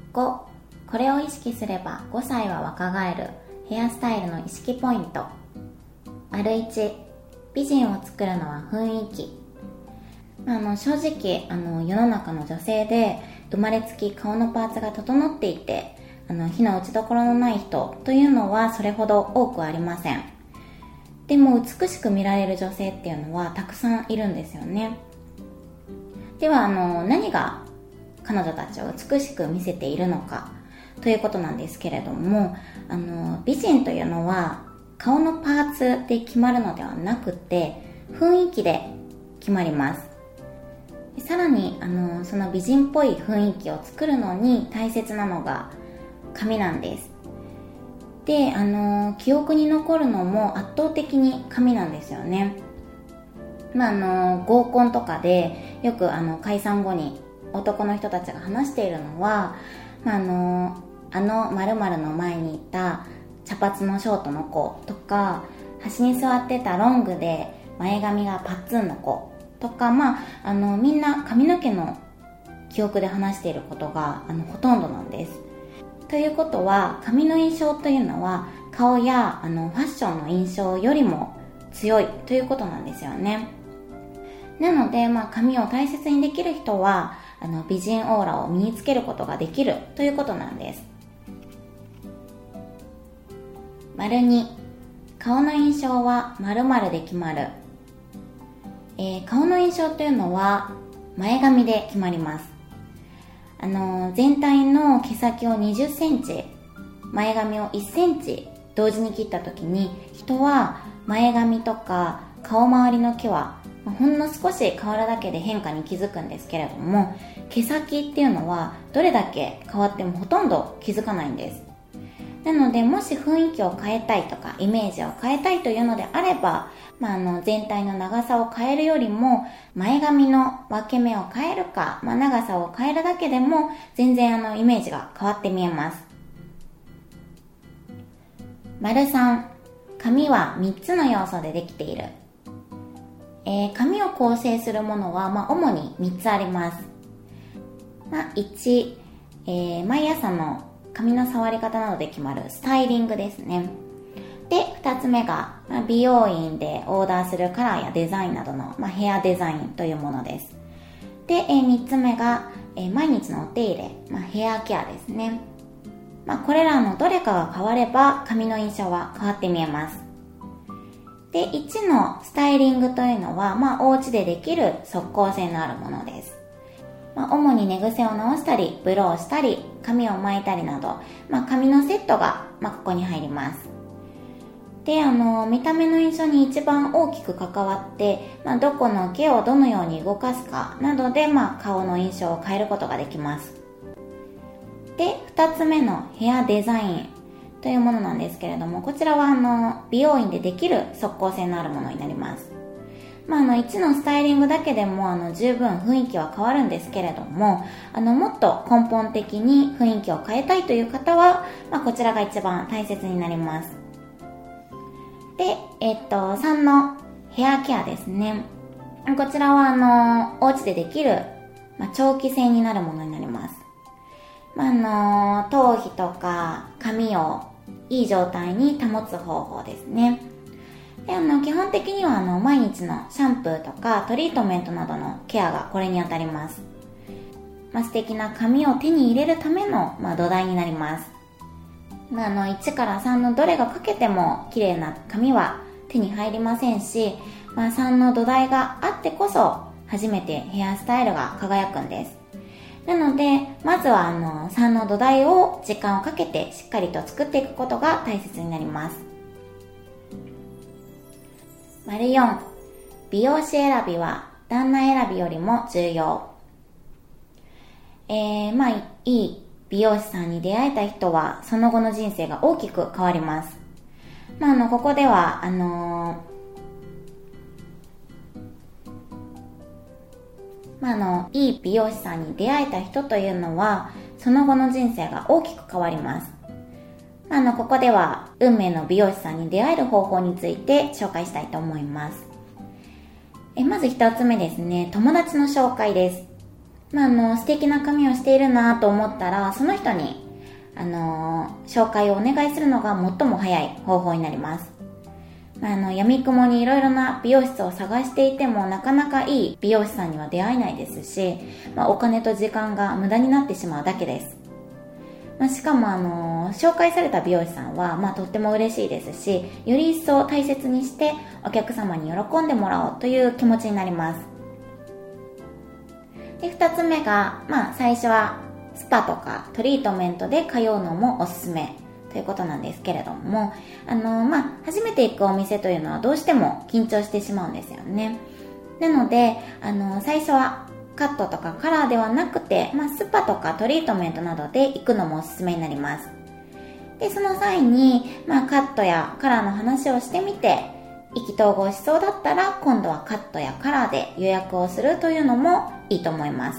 5、これを意識すれば5歳は若返るヘアスタイルの意識ポイント。1、美人を作るのは雰囲気。正直世の中の女性で生まれつき顔のパーツが整っていて火の打ちどころのない人というのはそれほど多くありません。でも美しく見られる女性っていうのはたくさんいるんですよね。では何が彼女たちを美しく見せているのかということなんですけれども、美人というのは顔のパーツで決まるのではなくて雰囲気で決まります。さらにその美人っぽい雰囲気を作るのに大切なのが髪なんです。で記憶に残るのも圧倒的に髪なんですよね。合コンとかでよく解散後に男の人たちが話しているのは、〇〇の前にいた茶髪のショートの子とか、端に座ってたロングで前髪がパッツンの子とか、みんな髪の毛の記憶で話していることがほとんどなんです。ということは髪の印象というのは顔やファッションの印象よりも強いということなんですよね。なので、髪を大切にできる人は美人オーラを身につけることができるということなんです。2、顔の印象は〇〇で決まる。顔の印象というのは前髪で決まります。全体の毛先を20センチ、前髪を1センチ同時に切った時に、人は前髪とか顔周りの毛はほんの少し変わるだけで変化に気づくんですけれども、毛先っていうのはどれだけ変わってもほとんど気づかないんです。なのでもし雰囲気を変えたいとかイメージを変えたいというのであれば、全体の長さを変えるよりも前髪の分け目を変えるか、長さを変えるだけでも全然イメージが変わって見えます。3、髪は3つの要素でできている。髪を構成するものは主に3つあります。1、毎朝の髪の触り方などで決まるスタイリングですね。で、2つ目が美容院でオーダーするカラーやデザインなどのヘアデザインというものです。で、3つ目が毎日のお手入れ、ヘアケアですね。これらのどれかが変われば髪の印象は変わって見えます。で、1のスタイリングというのはお家でできる即効性のあるものです。主に寝癖を直したりブローしたり髪を巻いたりなど、髪のセットがここに入ります。で、見た目の印象に一番大きく関わって、どこの毛をどのように動かすかなどで、顔の印象を変えることができます。で、2つ目のヘアデザインというものなんですけれども、こちらは美容院でできる即効性のあるものになります。1のスタイリングだけでも十分雰囲気は変わるんですけれども、もっと根本的に雰囲気を変えたいという方は、こちらが一番大切になります。で、3のヘアケアですね。こちらはお家でできる、長期性になるものになります。頭皮とか髪をいい状態に保つ方法ですね。で、基本的には毎日のシャンプーとかトリートメントなどのケアがこれにあたります。素敵な髪を手に入れるための、土台になります。1から3のどれがかけても綺麗な髪は手に入りませんし、3の土台があってこそ初めてヘアスタイルが輝くんです。なのでまずは3の土台を時間をかけてしっかりと作っていくことが大切になります。4、美容師選びは旦那選びよりも重要。いい美容師さんに出会えた人はその後の人生が大きく変わります。ここではいい美容師さんに出会えた人というのはその後の人生が大きく変わります。ここでは運命の美容師さんに出会える方法について紹介したいと思います。まず一つ目ですね、友達の紹介です。 素敵な髪をしているなと思ったら、その人に、紹介をお願いするのが最も早い方法になります。闇雲にいろいろな美容室を探していてもなかなかいい美容師さんには出会えないですし、お金と時間が無駄になってしまうだけです。しかも紹介された美容師さんは、とっても嬉しいですし、より一層大切にしてお客様に喜んでもらおうという気持ちになります。で、2つ目が、最初はスパとかトリートメントで通うのもおすすめということなんですけれども、初めて行くお店というのはどうしても緊張してしまうんですよね。なので、最初はカットとかカラーではなくて、スパとかトリートメントなどで行くのもおすすめになります。で、その際に、カットやカラーの話をしてみて、意気投合しそうだったら、今度はカットやカラーで予約をするというのもいいと思います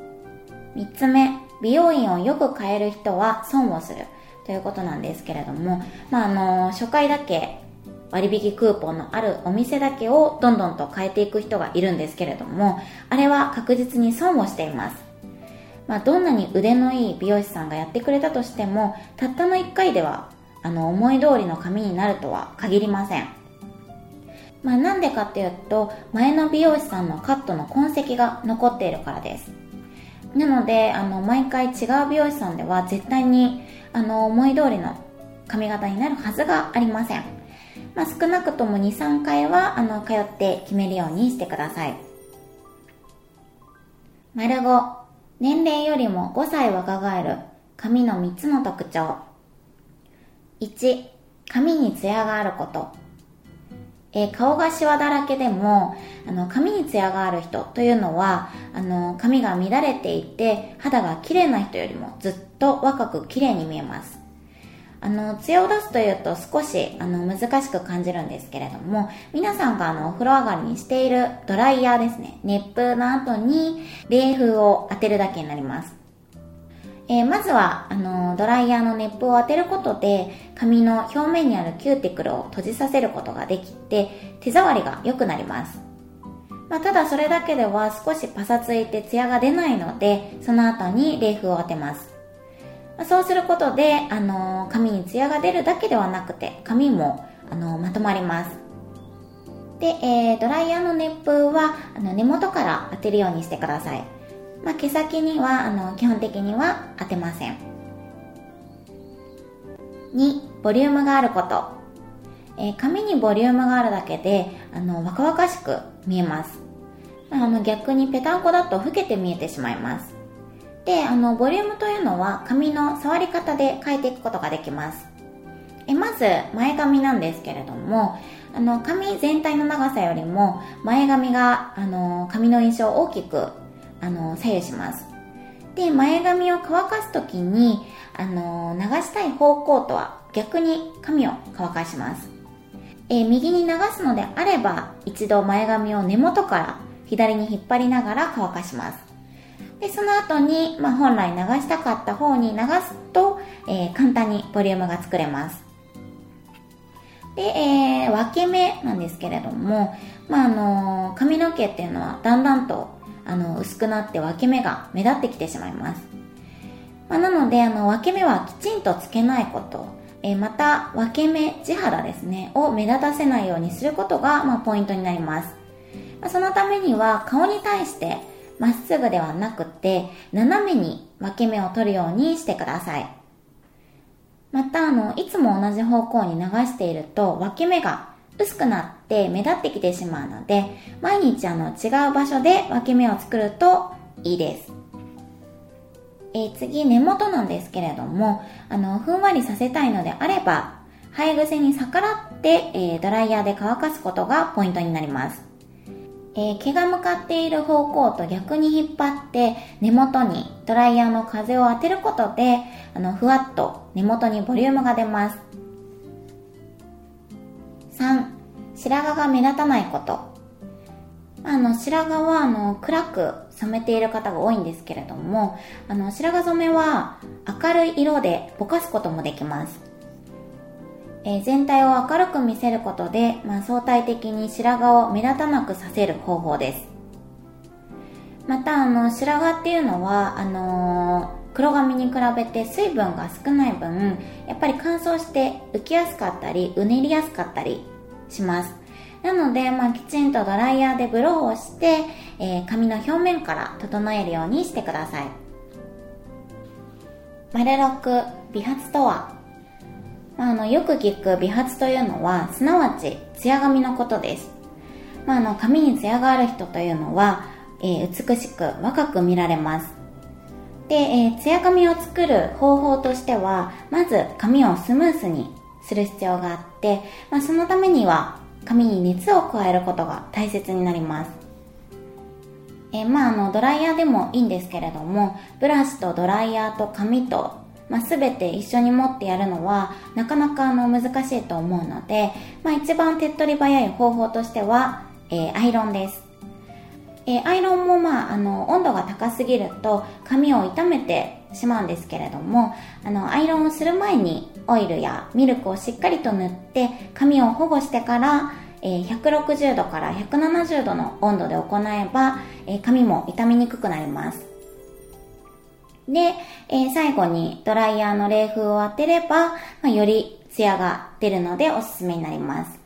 。3つ目、美容院をよく変える人は損をするということなんですけれども、初回だけ割引クーポンのあるお店だけをどんどんと変えていく人がいるんですけれども、あれは確実に損をしています。どんなに腕のいい美容師さんがやってくれたとしても、たったの1回では思い通りの髪になるとは限りません。なんでかっていうと、前の美容師さんのカットの痕跡が残っているからです。なので毎回違う美容師さんでは絶対に思い通りの髪型になるはずがありません。少なくとも 2,3 回は通って決めるようにしてください。5、年齢よりも5歳若返る髪の3つの特徴。1、髪にツヤがあること。顔がシワだらけでも髪にツヤがある人というのは髪が乱れていて肌が綺麗な人よりもずっと若く綺麗に見えます。ツヤを出すというと少し難しく感じるんですけれども、皆さんがお風呂上がりにしているドライヤーですね、熱風の後に冷風を当てるだけになります。まずはドライヤーの熱風を当てることで髪の表面にあるキューティクルを閉じさせることができて手触りが良くなります。ただそれだけでは少しパサついてツヤが出ないので、その後に冷風を当てます。そうすることで髪にツヤが出るだけではなくて髪もまとまります。で、ドライヤーの熱風は根元から当てるようにしてください。毛先には基本的には当てません。2、ボリュームがあること。髪にボリュームがあるだけで若々しく見えます。逆にペタンコだと老けて見えてしまいます。で、ボリュームというのは髪の触り方で変えていくことができます。まず前髪なんですけれども、髪全体の長さよりも前髪が髪の印象を大きく左右します。で、前髪を乾かすときに流したい方向とは逆に髪を乾かします。右に流すのであれば一度前髪を根元から左に引っ張りながら乾かします。で、その後に、本来流したかった方に流すと、簡単にボリュームが作れます。で、分け目なんですけれども、髪の毛っていうのはだんだんと薄くなって分け目が目立ってきてしまいます。なので分け目はきちんとつけないこと、また分け目地肌ですねを目立たせないようにすることが、ポイントになります。そのためには顔に対してまっすぐではなくて斜めに分け目を取るようにしてください。またいつも同じ方向に流していると分け目が薄くなって目立ってきてしまうので、毎日違う場所で分け目を作るといいです。次、根元なんですけれども、ふんわりさせたいのであれば生え癖に逆らって、ドライヤーで乾かすことがポイントになります。毛が向かっている方向と逆に引っ張って根元にドライヤーの風を当てることでふわっと根元にボリュームが出ます。3、白髪が目立たないこと。白髪は暗く染めている方が多いんですけれども、白髪染めは明るい色でぼかすこともできます。全体を明るく見せることで、相対的に白髪を目立たなくさせる方法です。 また白髪っていうのは黒髪に比べて水分が少ない分、やっぱり乾燥して浮きやすかったりうねりやすかったりします。なので、きちんとドライヤーでブローをして、髪の表面から整えるようにしてください。6、美髪とは、よく聞く美髪というのは、すなわちツヤ髪のことです。髪にツヤがある人というのは、美しく若く見られます。で、ツヤ髪を作る方法としては、まず髪をスムースにする必要があって、そのためには髪に熱を加えることが大切になります。ドライヤーでもいいんですけれども、ブラシとドライヤーと髪と、すべて一緒に持ってやるのはなかなか難しいと思うので、一番手っ取り早い方法としては、アイロンです。アイロンも温度が高すぎると髪を傷めてしまうんですけれども、アイロンをする前にオイルやミルクをしっかりと塗って髪を保護してから、160度から170度の温度で行えば、髪も傷みにくくなります。で、最後にドライヤーの冷風を当てれば、よりツヤが出るのでおすすめになります。